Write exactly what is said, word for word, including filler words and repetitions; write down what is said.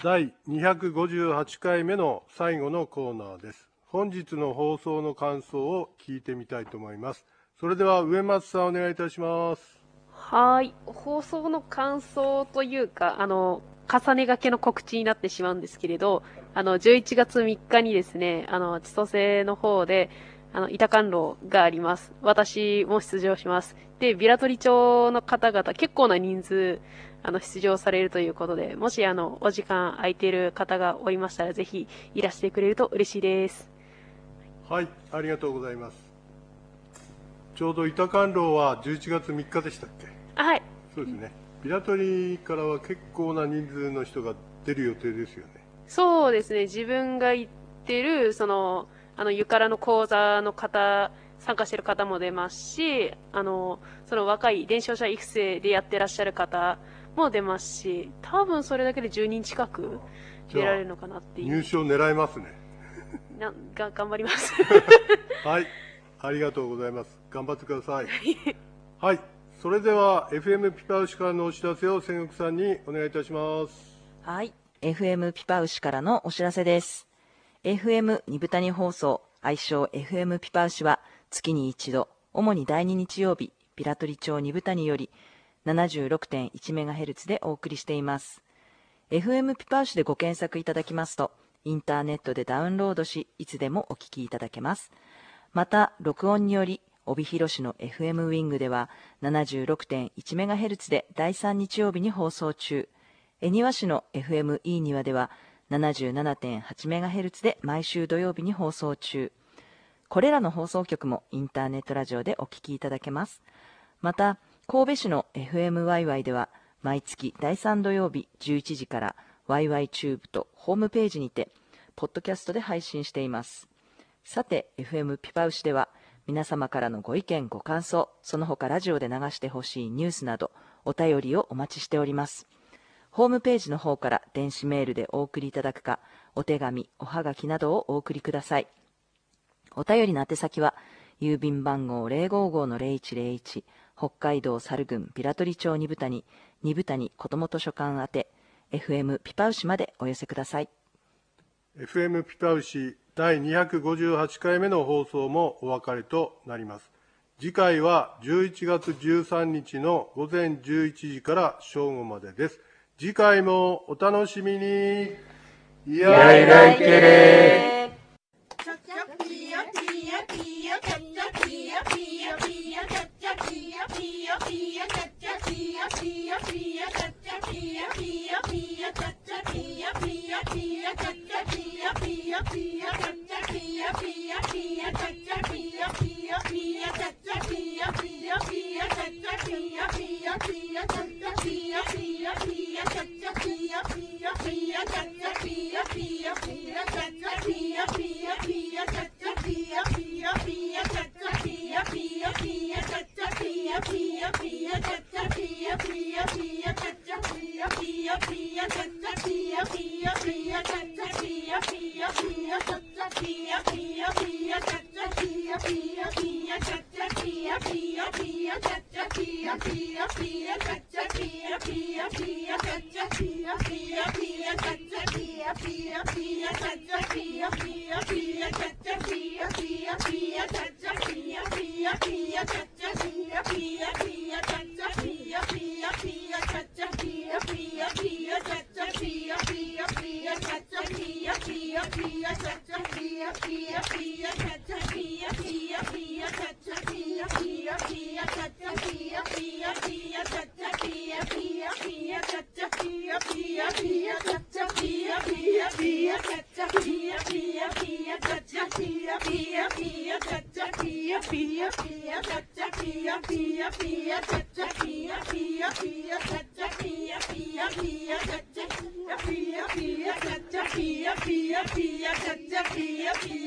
だいにひゃくごじゅうはちかいめの最後のコーナーです。本日の放送の感想を聞いてみたいと思います。それでは植松さんお願いいたします。 はい。放送の感想というか、あの、重ねがけの告知になってしまうんですけれど、あの、じゅういちがつみっかにですね、あの、千歳の方で、あの、板観路があります。私も出場します。で、ビラトリ町の方々、結構な人数、あの、出場されるということで、もし、あの、お時間空いている方がおりましたら、ぜひ、いらしてくれると嬉しいです。 はい、ありがとうございます。ちょうど板観路はじゅういちがつみっかでしたっけ？ はい。 そうですね。ビラトリからは結構な人数の人が出る予定ですよね。 そうですね。自分が行ってる、その、あの、ゆからの講座の方、参加してる方も出ますし、あの、その若い伝承者育成でやってらっしゃる方も出ますし、多分それだけでじゅうにん近く出られるのかなっていう。 入賞狙いますね。 なが頑張ります。 はい、ありがとうございます。頑張ってください。はい、それでは エフエム ピパウシからのお知らせを千石さんにお願いいたします。 はい、エフエム ピパウシからのお知らせです。エフエム にぶたに放送、愛称 エフエム ピパウシは月に一度、主にだいに日曜日、ビラトリ町にぶたにより ななじゅうろくてんいちメガヘルツ でお送りしています。エフエム ピパウシでご検索いただきますと、インターネットでダウンロードし、いつでもお聞きいただけます。また、録音により、帯広市の エフエム ウィングでは ななじゅうろくてんいちメガヘルツ でだいさん日曜日に放送中。恵庭市の エフエム いいにわでは ななじゅうななてんはちメガヘルツ で毎週土曜日に放送中。これらの放送局もインターネットラジオでお聞きいただけます。また、神戸市の エフエムワイワイ では毎月だいさん土曜日じゅういちじから ワイワイ チューブとホームページにて、ポッドキャストで配信しています。さて、エフエム ピパウシでは皆様からのご意見ご感想、その他ラジオで流してほしいニュースなどお便りをお待ちしております。ホームページの方から電子メールでお送りいただくか、お手紙、おはがきなどをお送りください。お便りの宛先は郵便番号 ゼロごーごーのゼロいちゼロいち、北海道猿郡ビラトリ町にぶたににぶたに子ども図書館宛て エフエム ピパウシまでお寄せください。 エフエム ピパウシだいにひゃくごじゅうはちかいめの放送もお別れとなります。次回はじゅういちがつじゅうさんにちのごぜんじゅういちじから正午までです。次回もお楽しみに。いやいらいけれ。 Pia, pia, pia, pia, pia, pia, pia, pia, pia, pia,